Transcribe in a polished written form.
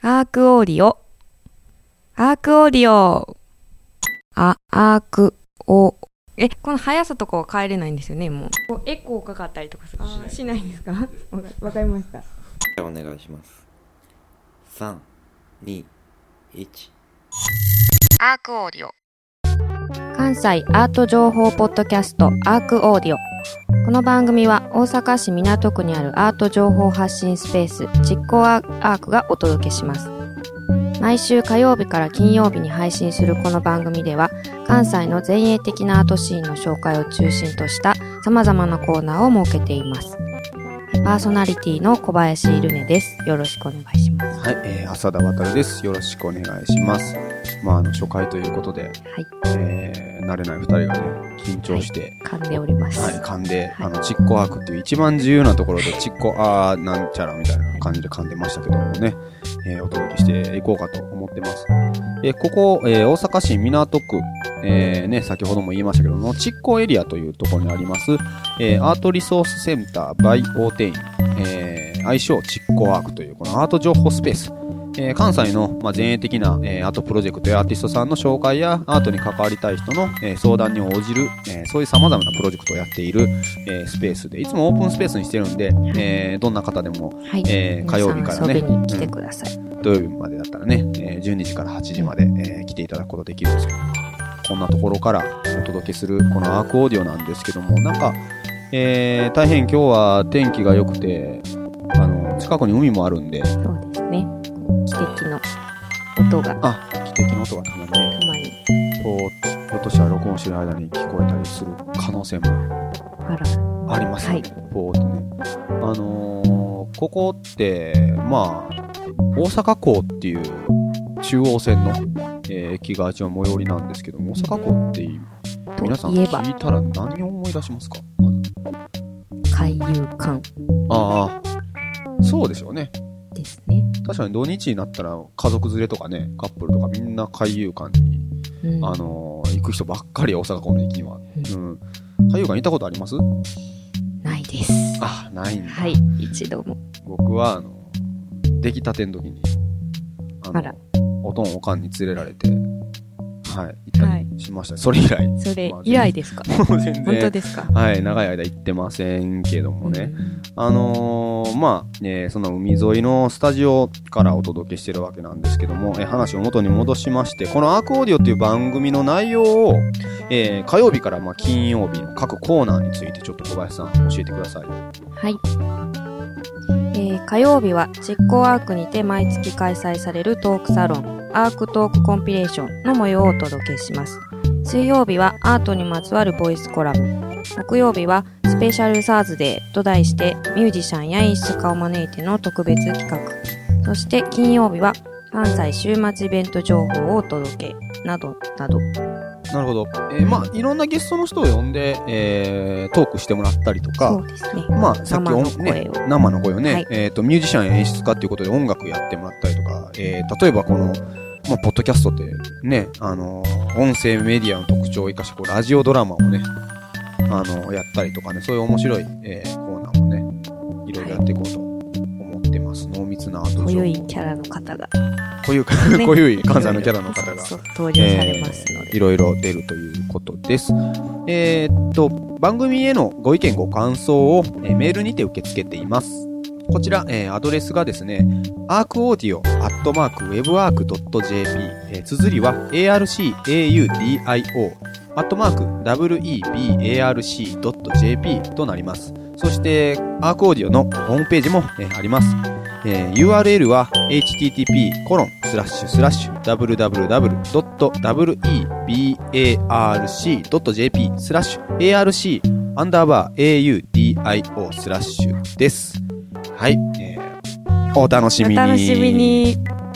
アークオーディオ。アークオーディオ。アークオ。この速さとかは変えれないんですよね、もう。エコーかかったりとかしないんですか？わかりました。 お願いします。3、2、1。 アークオーディオ。関西アート情報ポッドキャストアークオーディオ。この番組は大阪市港区にあるアート情報発信スペース実行アークがお届けします。毎週火曜日から金曜日に配信するこの番組では、関西の前衛的なアートシーンの紹介を中心とした様々なコーナーを設けています。パーソナリティの小林瑠音です。よろしくお願いします。 はい、浅田渉です。よろしくお願いします。初回ということで、はい、慣れない二人がね、緊張して、 噛んでおります。 はい、噛んで、チッコアークっていう一番自由なところで、チッコなんちゃらみたいな感じで噛んでましたけどもね、お届けしていこうかと思ってます。ここ、大阪市港区、先ほども言いましたけども、チッコエリアというところにあります、アートリソースセンターバイオーテイン、愛称チッコアークというこのアート情報スペース、関西の、前衛的な、アートプロジェクトやアーティストさんの紹介やアートに関わりたい人の、相談に応じる、そういう様々なプロジェクトをやっている、スペースで、いつもオープンスペースにしてるんで、どんな方でも、 はい、 火曜日からね、 遊びに来てください。 土曜日までだったらね、12時から8時まで、来ていただくことできるんですけど、こんなところからお届けするこのアークオーディオなんですけども、なんか、大変今日は天気が良くて、近くに海もあるんで、 そうですね。汽笛の音が。 汽笛の音がたまにね、ひょっとしたら録音してる間に聞こえたりする可能性もありますね。ポーっとね。ここって、大阪港っていう中央線の、駅が一番最寄りなんですけども、大阪港って皆さん聞いたら何を思い出しますか？ 海遊館。 そうでしょうね。 ですね。 確かに土日になったら家族連れとかね、カップルとかみんな海遊館に、行く人ばっかり大阪港の駅には。海遊館行ったことあります？ ないです。 ないんだ。 はい、一度も。 僕は出来たての時に、おとんおかんに連れられて、行ったりしました。それ以来。 それ以来ですか？ 全然。 本当ですか？ はい、長い間行ってませんけどもね。その海沿いのスタジオからお届けしてるわけなんですけども、話を元に戻しまして、このアークオーディオっていう番組の内容を、火曜日から金曜日の各コーナーについてちょっと小林さん教えてください。 はい。火曜日は実行アークにて毎月開催されるトークサロンアークトークコンピレーションの模様をお届けします。水曜日はアートにまつわるボイスコラム、木曜日はスペシャルサーズデーと題してミュージシャンや演出家を招いての特別企画、そして金曜日は関西週末イベント情報をお届けなどなど。 なるほど。いろんなゲストの人を呼んで、トークしてもらったりとか、 そうですね。 さっき生の声をね、ミュージシャンや演出家っていうことで音楽やってもらったりとか、例えばこの、ポッドキャストってね、音声メディアの特徴を生かして、ラジオドラマをね、やったりとかね、そういう面白い、コーナーもね、いろいろやっていこうと思ってます。濃密なアート情報。 濃ゆいキャラの方が。 濃ゆい関西のキャラの方が登場されますので、 いろいろ出るということです。番組へのご意見ご感想を、メールにて受け付けています。こちら、アドレスがですね、arcaudio@webark.jp、綴りは arcaudio@webarc.jp となります。そして、アークオーディオのホームページも、あります。URL は http://www.webarc.jp/arc_audio/ です。はい。お楽しみに。 お楽しみに。